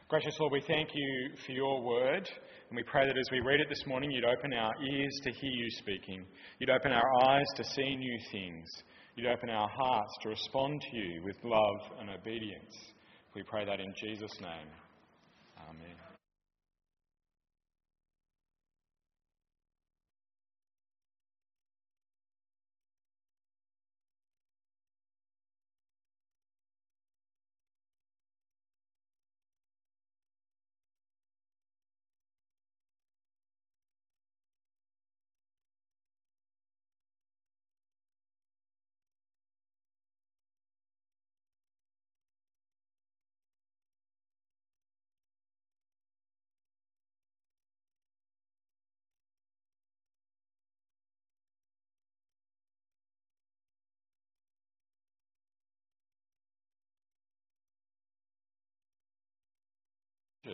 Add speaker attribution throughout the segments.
Speaker 1: Gracious Lord, we thank you for your word, and we pray that as we read it this morning, you'd open our ears to hear you speaking. You'd open our eyes to see new things. You'd open our hearts to respond to you with love and obedience. We pray that in Jesus' name. Amen. I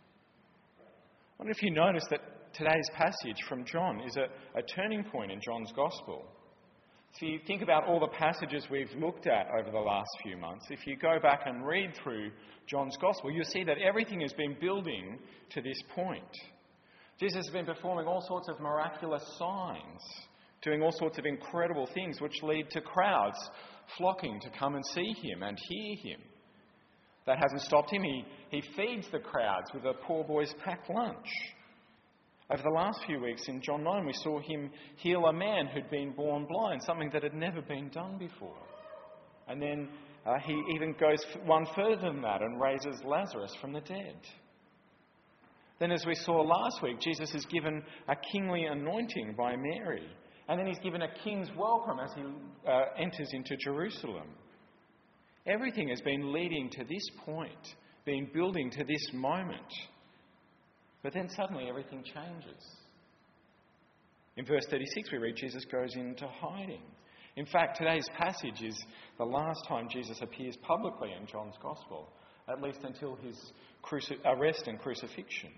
Speaker 1: wonder if you notice that today's passage from John is a turning point in John's Gospel. So you think about all the passages we've looked at over the last few months. If you go back and read through John's Gospel, you'll see that everything has been building to this point. Jesus has been performing all sorts of miraculous signs, doing all sorts of incredible things which lead to crowds flocking to come and see him and hear him. That hasn't stopped him. He feeds the crowds with a poor boy's packed lunch. Over the last few weeks in John 9, we saw him heal a man who'd been born blind, something that had never been done before. And then he even goes one further than that and raises Lazarus from the dead. Then, as we saw last week, Jesus is given a kingly anointing by Mary. And then he's given a king's welcome as he enters into Jerusalem. Everything has been leading to this point, been building to this moment. But then suddenly everything changes. In verse 36 we read Jesus goes into hiding. In fact, today's passage is the last time Jesus appears publicly in John's Gospel, at least until his arrest and crucifixion.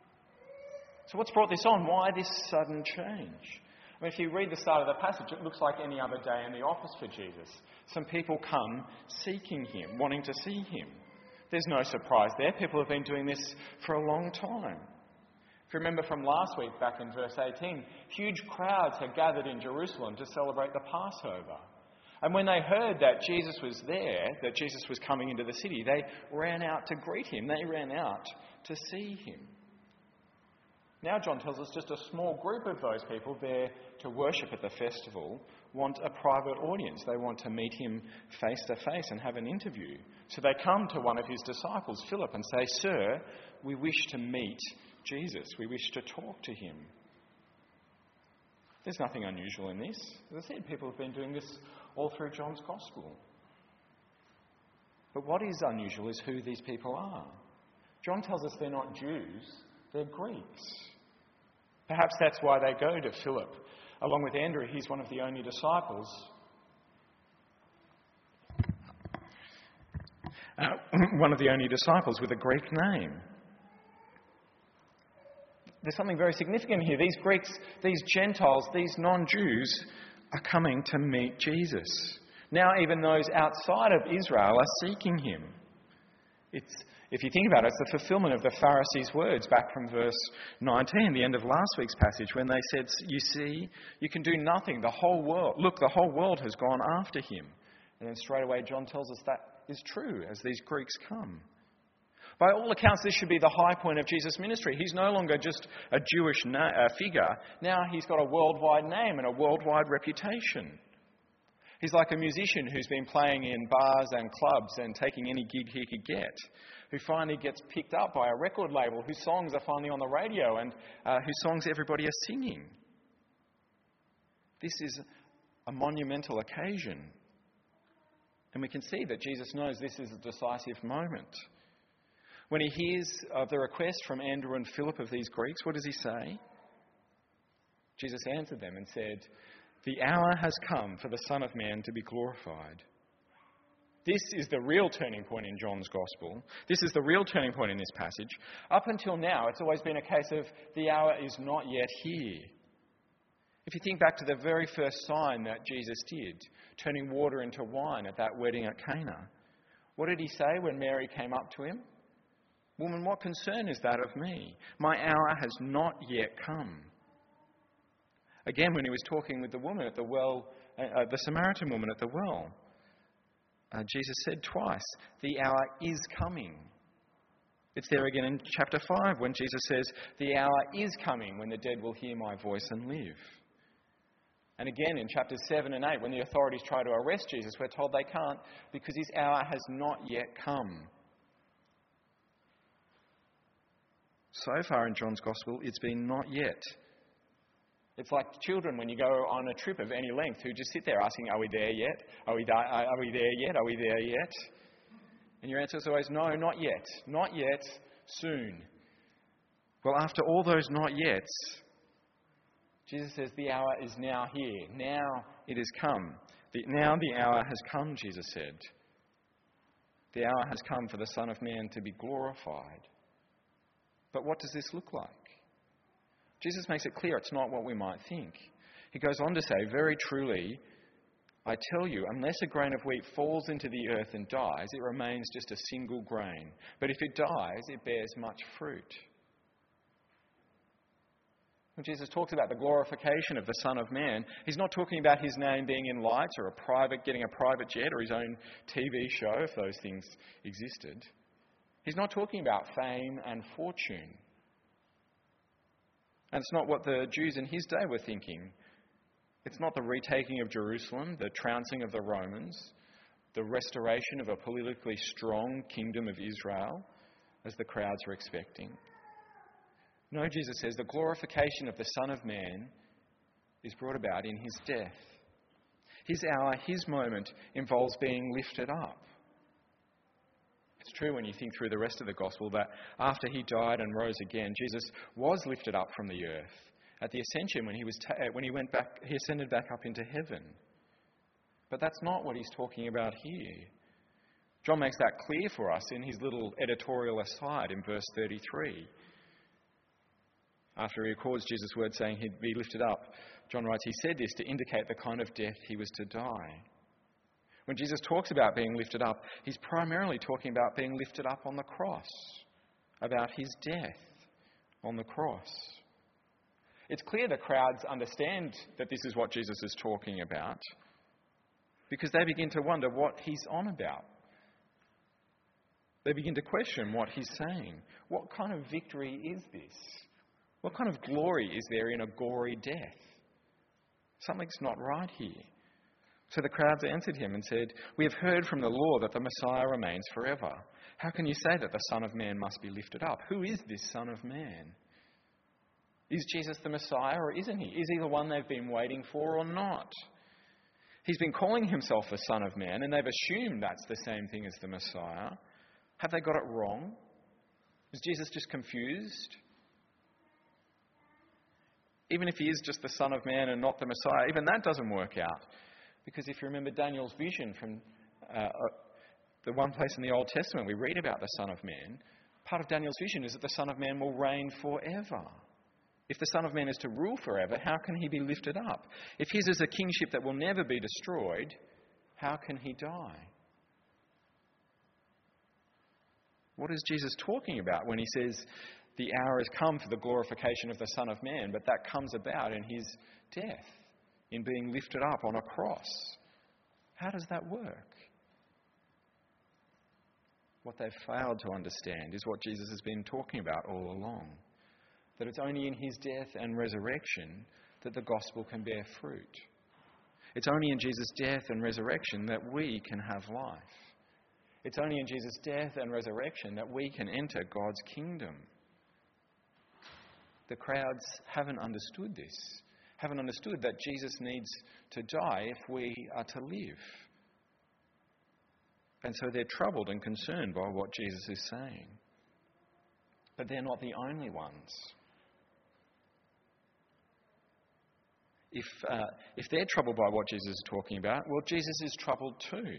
Speaker 1: So what's brought this on? Why this sudden change? I mean, if you read the start of the passage, it looks like any other day in the office for Jesus. Some people come seeking him, wanting to see him. There's no surprise there. People have been doing this for a long time. If you remember from last week, back in verse 18, huge crowds had gathered in Jerusalem to celebrate the Passover. And when they heard that Jesus was there, that Jesus was coming into the city, they ran out to greet him. They ran out to see him. Now John tells us just a small group of those people there to worship at the festival want a private audience. They want to meet him face to face and have an interview. So they come to one of his disciples, Philip, and say, "Sir, we wish to meet Jesus. We wish to talk to him." There's nothing unusual in this. As I said, people have been doing this all through John's Gospel. But what is unusual is who these people are. John tells us they're not Jews, they're Greeks. Perhaps that's why they go to Philip. Along with Andrew, he's one of the only disciples. One of the only disciples with a Greek name. There's something very significant here. These Greeks, these Gentiles, these non-Jews are coming to meet Jesus. Now even those outside of Israel are seeking him. If you think about it, it's the fulfillment of the Pharisees' words back from verse 19, the end of last week's passage, when they said, "You see, you can do nothing. The whole world has gone after him." And then straight away John tells us that is true as these Greeks come. By all accounts, this should be the high point of Jesus' ministry. He's no longer just a Jewish figure. Now he's got a worldwide name and a worldwide reputation. He's like a musician who's been playing in bars and clubs and taking any gig he could get, who finally gets picked up by a record label, whose songs are finally on the radio and whose songs everybody are singing. This is a monumental occasion. And we can see that Jesus knows this is a decisive moment. When he hears of the request from Andrew and Philip of these Greeks, what does he say? Jesus answered them and said, "The hour has come for the Son of Man to be glorified." This is the real turning point in John's Gospel. This is the real turning point in this passage. Up until now, it's always been a case of the hour is not yet here. If you think back to the very first sign that Jesus did, turning water into wine at that wedding at Cana, what did he say when Mary came up to him? Woman, what concern is that of me? My hour has not yet come. Again, when he was talking with the woman at the well, the Samaritan woman at the well, Jesus said twice, the hour is coming. It's there again in chapter 5 when Jesus says, the hour is coming when the dead will hear my voice and live. And again in chapters 7 and 8, when the authorities try to arrest Jesus, we're told they can't because his hour has not yet come. So far in John's Gospel, it's been not yet. It's like children when you go on a trip of any length who just sit there asking, are we there yet? Are we there yet? Are we there yet? And your answer is always, no, not yet. Not yet, soon. Well, after all those not yets, Jesus says the hour is now here. Now it has come. Now the hour has come, Jesus said. The hour has come for the Son of Man to be glorified. But what does this look like? Jesus makes it clear it's not what we might think. He goes on to say, very truly, I tell you, unless a grain of wheat falls into the earth and dies, it remains just a single grain. But if it dies, it bears much fruit. When Jesus talks about the glorification of the Son of Man, he's not talking about his name being in lights or getting a private jet or his own TV show, if those things existed. He's not talking about fame and fortune. And it's not what the Jews in his day were thinking. It's not the retaking of Jerusalem, the trouncing of the Romans, the restoration of a politically strong kingdom of Israel, as the crowds were expecting. No, Jesus says the glorification of the Son of Man is brought about in his death. His hour, his moment, involves being lifted up. It's true when you think through the rest of the gospel that after he died and rose again, Jesus was lifted up from the earth at the ascension when he ascended back up into heaven. But that's not what he's talking about here. John makes that clear for us in his little editorial aside in verse 33. After he records Jesus' words saying he'd be lifted up, John writes, he said this to indicate the kind of death he was to die. When Jesus talks about being lifted up, he's primarily talking about being lifted up on the cross, about his death on the cross. It's clear the crowds understand that this is what Jesus is talking about because they begin to wonder what he's on about. They begin to question what he's saying. What kind of victory is this? What kind of glory is there in a gory death? Something's not right here. So the crowds answered him and said, we have heard from the law that the Messiah remains forever. How can you say that the Son of Man must be lifted up? Who is this Son of Man? Is Jesus the Messiah or isn't he? Is he the one they've been waiting for or not? He's been calling himself the Son of Man and they've assumed that's the same thing as the Messiah. Have they got it wrong? Is Jesus just confused? Even if he is just the Son of Man and not the Messiah, even that doesn't work out. Because if you remember Daniel's vision from the one place in the Old Testament we read about the Son of Man, part of Daniel's vision is that the Son of Man will reign forever. If the Son of Man is to rule forever, how can he be lifted up? If his is a kingship that will never be destroyed, how can he die? What is Jesus talking about when he says the hour has come for the glorification of the Son of Man, but that comes about in his death, in being lifted up on a cross? How does that work? What they've failed to understand is what Jesus has been talking about all along. That it's only in his death and resurrection that the gospel can bear fruit. It's only in Jesus' death and resurrection that we can have life. It's only in Jesus' death and resurrection that we can enter God's kingdom. The crowds haven't understood this, haven't understood that Jesus needs to die if we are to live. And so they're troubled and concerned by what Jesus is saying. But they're not the only ones. If they're troubled by what Jesus is talking about, well, Jesus is troubled too.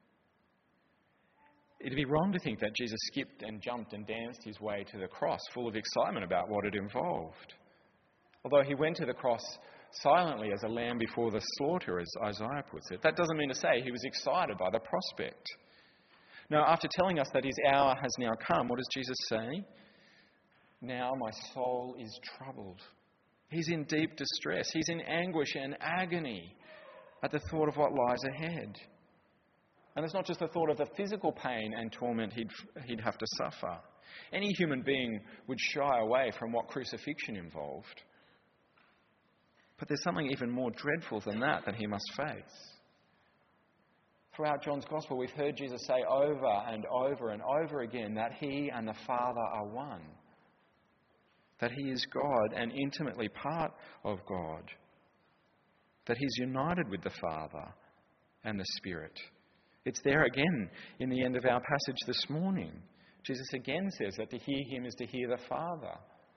Speaker 1: It'd be wrong to think that Jesus skipped and jumped and danced his way to the cross, full of excitement about what it involved. Although he went to the cross silently as a lamb before the slaughter, as Isaiah puts it, that doesn't mean to say he was excited by the prospect. No, after telling us that his hour has now come, what does Jesus say? Now my soul is troubled. He's in deep distress. He's in anguish and agony at the thought of what lies ahead. And it's not just the thought of the physical pain and torment he'd have to suffer. Any human being would shy away from what crucifixion involved. But there's something even more dreadful than that he must face. Throughout John's Gospel, we've heard Jesus say over and over and over again that he and the Father are one. That he is God and intimately part of God. That he's united with the Father and the Spirit. It's there again in the end of our passage this morning. Jesus again says that to hear him is to hear the Father.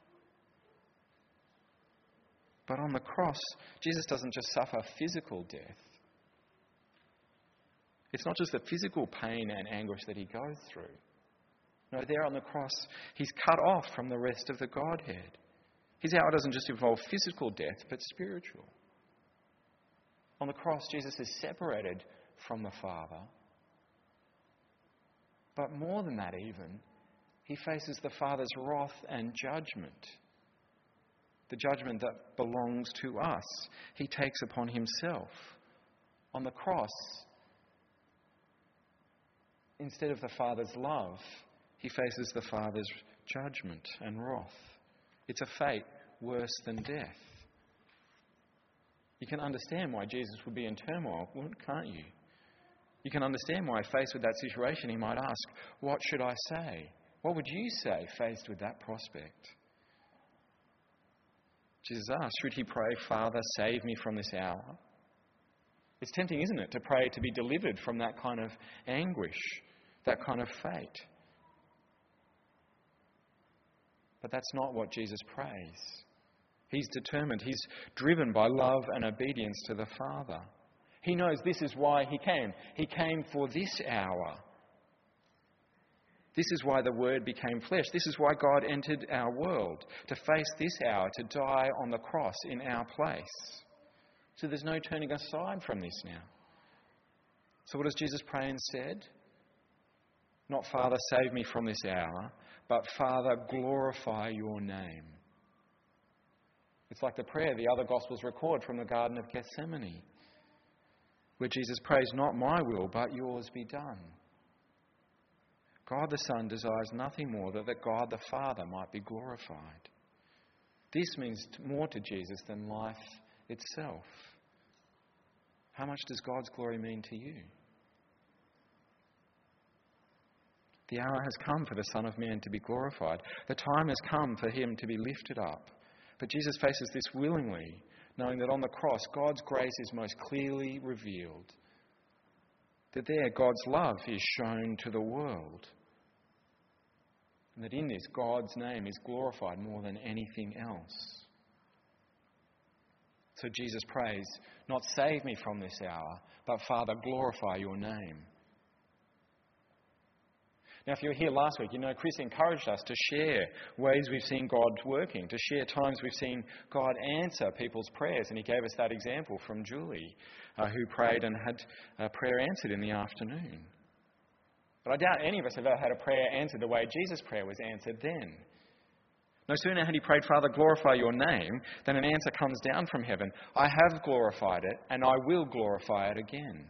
Speaker 1: But on the cross, Jesus doesn't just suffer physical death. It's not just the physical pain and anguish that he goes through. No, there on the cross, he's cut off from the rest of the Godhead. His hour doesn't just involve physical death, but spiritual. On the cross, Jesus is separated from the Father. But more than that even, he faces the Father's wrath and judgment. The judgment that belongs to us, he takes upon himself. On the cross, instead of the Father's love, he faces the Father's judgment and wrath. It's a fate worse than death. You can understand why Jesus would be in turmoil, can't you? You can understand why, faced with that situation, he might ask, what should I say? What would you say faced with that prospect? Jesus asked, should he pray, Father, save me from this hour? It's tempting, isn't it, to pray to be delivered from that kind of anguish, that kind of fate. But that's not what Jesus prays. He's determined. He's driven by love and obedience to the Father. He knows this is why he came. He came for this hour. This is why the Word became flesh. This is why God entered our world, to face this hour, to die on the cross in our place. So there's no turning aside from this now. So what does Jesus pray instead? Not, Father, save me from this hour, but Father, glorify your name. It's like the prayer the other Gospels record from the Garden of Gethsemane, where Jesus prays, not my will, but yours be done. God the Son desires nothing more than that God the Father might be glorified. This means more to Jesus than life itself. How much does God's glory mean to you? The hour has come for the Son of Man to be glorified. The time has come for him to be lifted up. But Jesus faces this willingly, knowing that on the cross, God's grace is most clearly revealed. That there, God's love is shown to the world. And that in this, God's name is glorified more than anything else. So Jesus prays, not save me from this hour, but Father, glorify your name. Now, if you were here last week, you know Chris encouraged us to share ways we've seen God working, to share times we've seen God answer people's prayers. And he gave us that example from Julie, who prayed and had a prayer answered in the afternoon. But I doubt any of us have ever had a prayer answered the way Jesus' prayer was answered then. No sooner had he prayed, Father, glorify your name, than an answer comes down from heaven. I have glorified it, and I will glorify it again.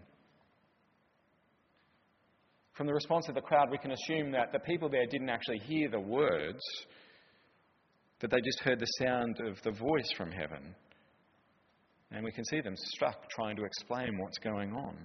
Speaker 1: From the response of the crowd, we can assume that the people there didn't actually hear the words, that they just heard the sound of the voice from heaven. And we can see them struck trying to explain what's going on.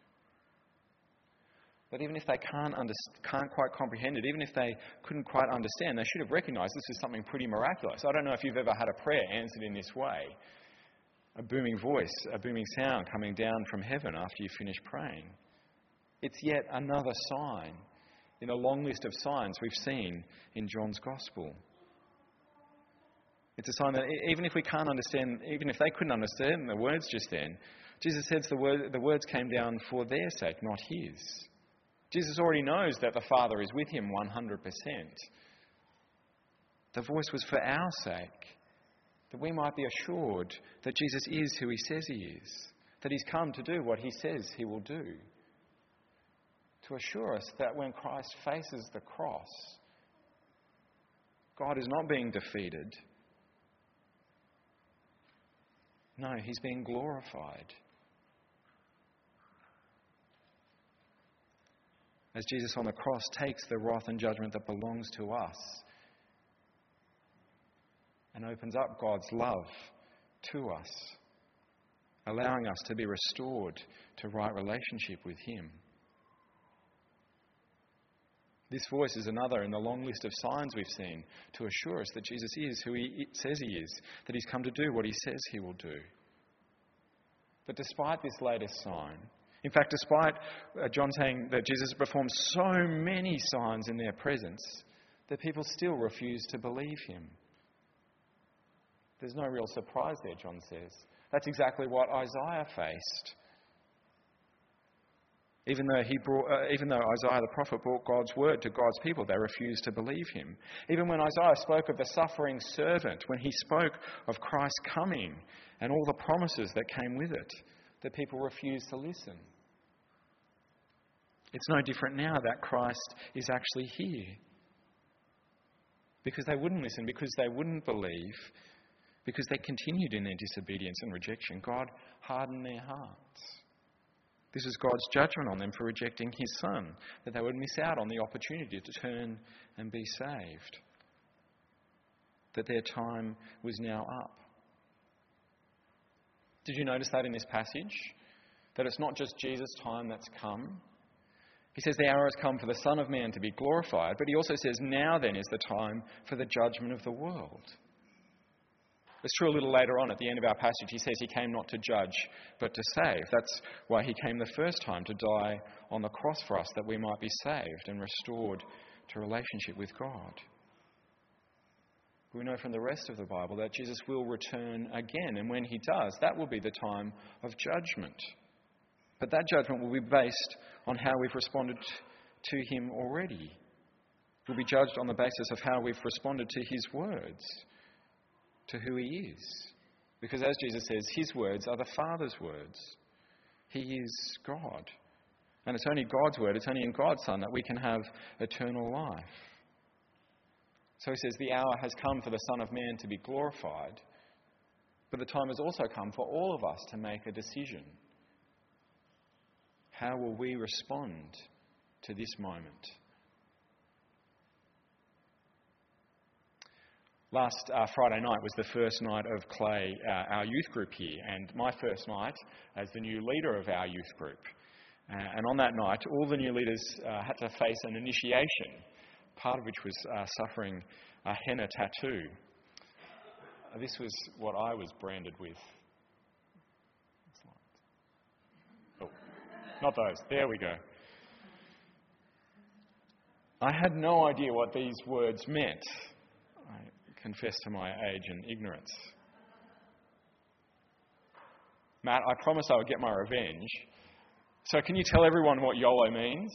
Speaker 1: But even if they can't quite comprehend it, even if they couldn't quite understand, they should have recognised this is something pretty miraculous. I don't know if you've ever had a prayer answered in this way. A booming voice, a booming sound coming down from heaven after you finish praying. It's yet another sign in a long list of signs we've seen in John's Gospel. It's a sign that even if we can't understand, even if they couldn't understand the words just then, Jesus says the words came down for their sake, not his. Jesus already knows that the Father is with him 100%. The voice was for our sake, that we might be assured that Jesus is who he says he is, that he's come to do what he says he will do, to assure us that when Christ faces the cross, God is not being defeated. No, he's being glorified. As Jesus on the cross takes the wrath and judgment that belongs to us and opens up God's love to us, allowing us to be restored to right relationship with him. This voice is another in the long list of signs we've seen to assure us that Jesus is who he says he is, that he's come to do what he says he will do. But despite this latest sign, in fact, despite John saying that Jesus performed so many signs in their presence, the people still refuse to believe him. There's no real surprise there, John says. That's exactly what Isaiah faced. Even though Isaiah the prophet brought God's word to God's people, they refused to believe him. Even when Isaiah spoke of the suffering servant, when he spoke of Christ's coming and all the promises that came with it, the people refused to listen. It's no different now that Christ is actually here. Because they wouldn't listen, because they wouldn't believe, because they continued in their disobedience and rejection, God hardened their hearts. This is God's judgment on them for rejecting his Son, that they would miss out on the opportunity to turn and be saved. That their time was now up. Did you notice that in this passage? That it's not just Jesus' time that's come. He says the hour has come for the Son of Man to be glorified, but he also says now then is the time for the judgment of the world. It's true a little later on at the end of our passage, he says he came not to judge, but to save. That's why he came the first time, to die on the cross for us, that we might be saved and restored to relationship with God. We know from the rest of the Bible that Jesus will return again, and when he does, that will be the time of judgment. But that judgment will be based on how we've responded to him already. We'll be judged on the basis of how we've responded to his words, to who he is. Because as Jesus says, his words are the Father's words. He is God. And it's only God's word, it's only in God's Son that we can have eternal life. So he says the hour has come for the Son of Man to be glorified, but the time has also come for all of us to make a decision. How will we respond to this moment? Last Friday night was the first night of Clay, our youth group here, and my first night as the new leader of our youth group. And on that night, all the new leaders had to face an initiation, part of which was suffering a henna tattoo. This was what I was branded with. Oh, not those. There we go. I had no idea what these words meant. I confess to my age and ignorance. Matt, I promised I would get my revenge. So can you tell everyone what YOLO means?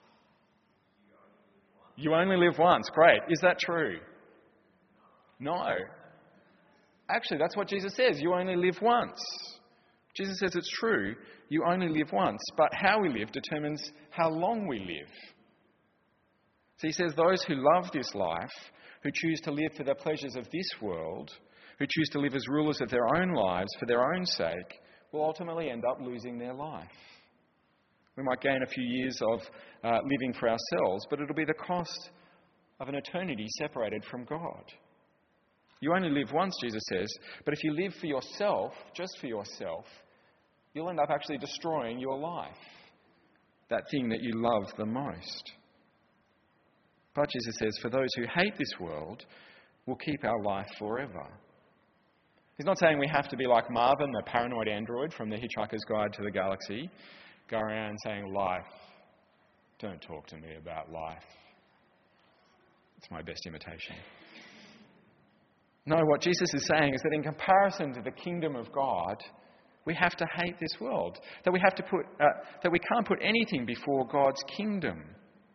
Speaker 1: You only live once. Great. Is that true? No. Actually, that's what Jesus says. You only live once. Jesus says it's true. You only live once. But how we live determines how long we live. So he says those who love this life, who choose to live for the pleasures of this world, who choose to live as rulers of their own lives for their own sake, will ultimately end up losing their life. We might gain a few years of living for ourselves, but it'll be the cost of an eternity separated from God. You only live once, Jesus says, but if you live for yourself, just for yourself, you'll end up actually destroying your life, that thing that you love the most. But Jesus says, for those who hate this world, will keep our life forever. He's not saying we have to be like Marvin, the paranoid android from The Hitchhiker's Guide to the Galaxy, go around saying, life, don't talk to me about life. It's my best imitation. No, what Jesus is saying is that in comparison to the kingdom of God, we have to hate this world. That we can't put anything before God's kingdom,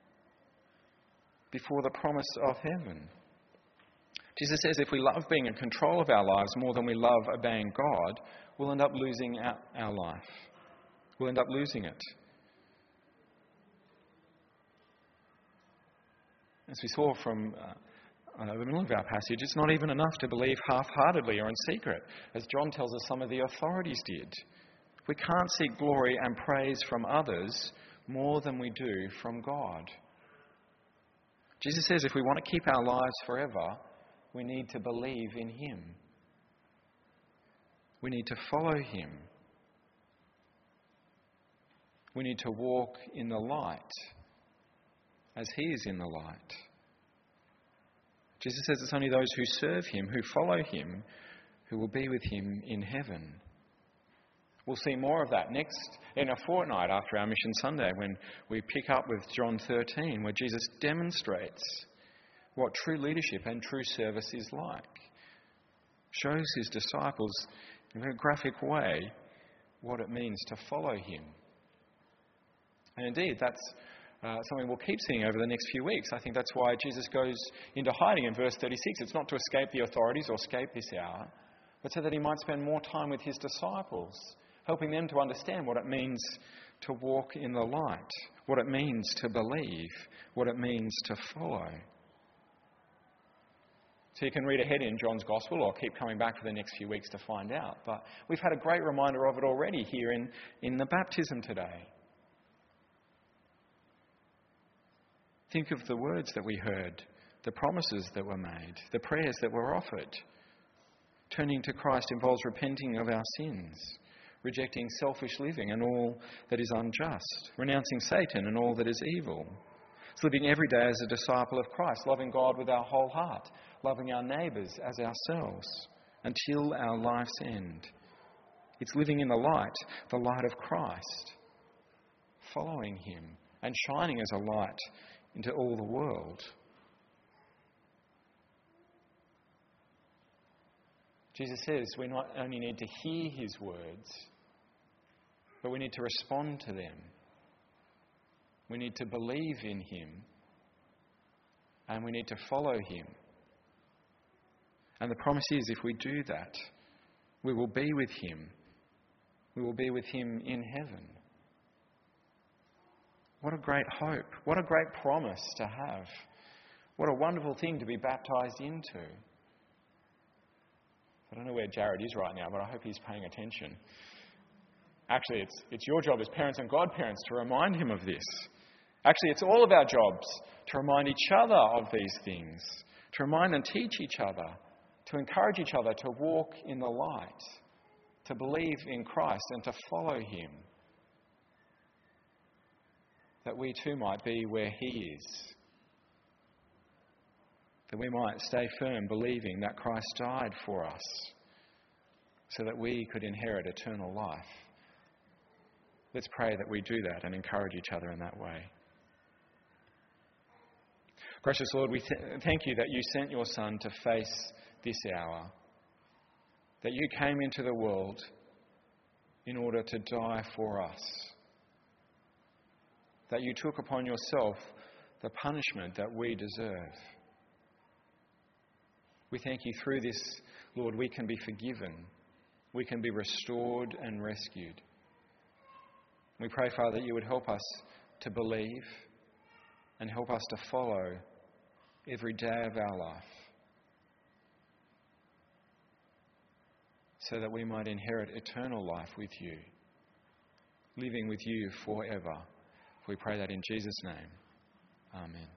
Speaker 1: before the promise of heaven. Jesus says if we love being in control of our lives more than we love obeying God, we'll end up losing our life. We'll end up losing it. As we saw from the middle of our passage, it's not even enough to believe half-heartedly or in secret, as John tells us some of the authorities did. We can't seek glory and praise from others more than we do from God. Jesus says if we want to keep our lives forever, we need to believe in Him. We need to follow Him. We need to walk in the light as He is in the light. Jesus says it's only those who serve Him, who follow Him, who will be with Him in heaven. We'll see more of that next in a fortnight after our Mission Sunday when we pick up with John 13, where Jesus demonstrates what true leadership and true service is like. Shows His disciples in a very graphic way what it means to follow Him. And indeed, that's something we'll keep seeing over the next few weeks. I think that's why Jesus goes into hiding in verse 36. It's not to escape the authorities or escape this hour, but so that He might spend more time with His disciples, helping them to understand what it means to walk in the light, what it means to believe, what it means to follow. So you can read ahead in John's Gospel or keep coming back for the next few weeks to find out. But we've had a great reminder of it already here in the baptism today. Think of the words that we heard, the promises that were made, the prayers that were offered. Turning to Christ involves repenting of our sins, rejecting selfish living and all that is unjust, renouncing Satan and all that is evil. It's living every day as a disciple of Christ, loving God with our whole heart, loving our neighbours as ourselves, until our life's end. It's living in the light of Christ, following Him and shining as a light into all the world. Jesus says we not only need to hear His words, but we need to respond to them. We need to believe in Him, and we need to follow Him. And the promise is, if we do that, we will be with Him. We will be with Him in heaven. What a great hope. What a great promise to have. What a wonderful thing to be baptised into. I don't know where Jared is right now, but I hope he's paying attention. Actually, it's your job as parents and godparents to remind him of this. Actually, it's all of our jobs to remind each other of these things, to remind and teach each other, to encourage each other to walk in the light, to believe in Christ and to follow Him, that we too might be where He is, that we might stay firm believing that Christ died for us so that we could inherit eternal life. Let's pray that we do that and encourage each other in that way. Gracious Lord, we thank You that You sent Your Son to face this hour, that You came into the world in order to die for us, that You took upon Yourself the punishment that we deserve. We thank You through this, Lord, we can be forgiven, we can be restored and rescued. We pray, Father, that You would help us to believe and help us to follow every day of our life, so that we might inherit eternal life with You, living with You forever. We pray that in Jesus' name. Amen.